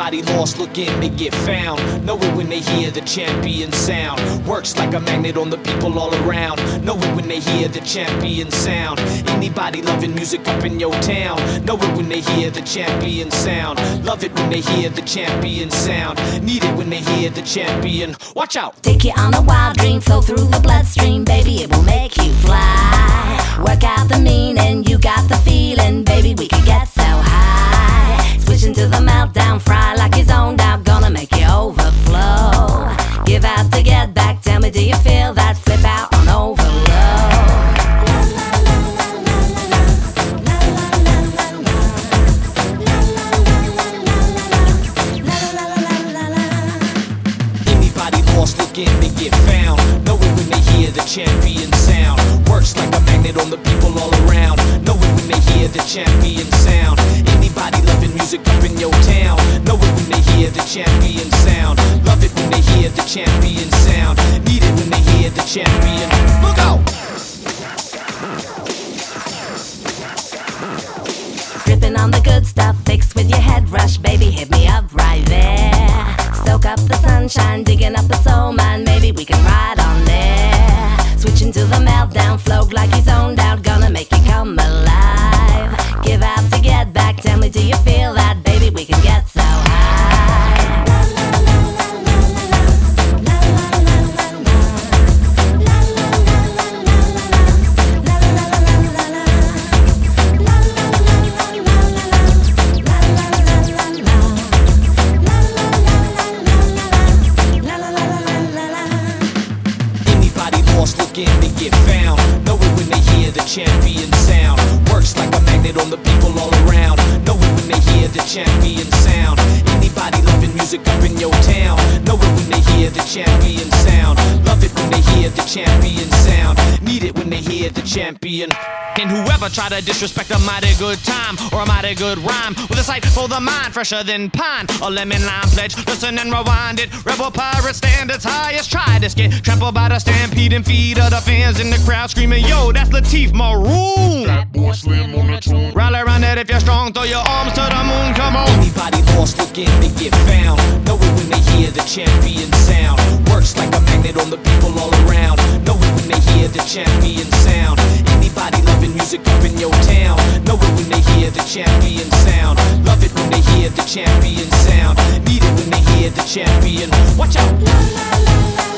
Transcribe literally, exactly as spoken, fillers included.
Anybody lost, look in, they get found. Know it when they hear the champion sound. Works like a magnet on the people all around. Know it when they hear the champion sound. Anybody loving music up in your town. Know it when they hear the champion sound. Love it when they hear the champion sound. Need it when they hear the champion. Watch out! Take you on a wild dream, flow through the bloodstream, baby, it will make you fly. Work out the meaning, you got the feeling, baby, we can get so high. Switching to the meltdown, fry like you're zoned out, gonna make you overflow. Give out to get back, tell me, do you feel that? Flip out on overload. Look in, they get found. Know it when they hear the champion sound. Works like a magnet on the people all around. Know it when they hear the champion sound. Anybody loving music up in your town. Know it when they hear the champion sound. Love it when they hear the champion sound. Need it when they hear the champion. Look out! Dripping on the good stuff, fixed with your head rush, baby, hit me up right there. Soak up the sunshine, digging up a soul mine, maybe we can ride on there. Switching to the meltdown, flow like you zoned out, gonna make you come alive. Give out to get back, tell me, do you feel that, baby, we can get so high. Look in, they get found. Know it when they hear the champion sound. Works like a magnet on the people all around. Know it when they hear the champion sound. Anybody loving music up in your town. Know it when they hear the champion sound. Love it when they hear the champion sound. Need it when they hear the champion. And whoever try to disrespect a mighty good time or a mighty good rhyme with a sight for the mind, fresher than pine, a lemon lime pledge, listen and rewind it. Rebel pirate standards highest, try this, get trampled by the stampede and feed of the fans in the crowd screaming, yo, that's Latif Maroon. That boy Slim on the tune. Rally around it if you're strong, throw your arms to the moon, come on. Anybody lost, look in, they get found. Know it when they hear the champion sound. Works like a magnet on the people all around. Know it when they hear the champion sound. Anybody loving music up in your town. Know it when they hear the champion sound. Love it when they hear the champion sound. Need it when they hear the champion. Watch out!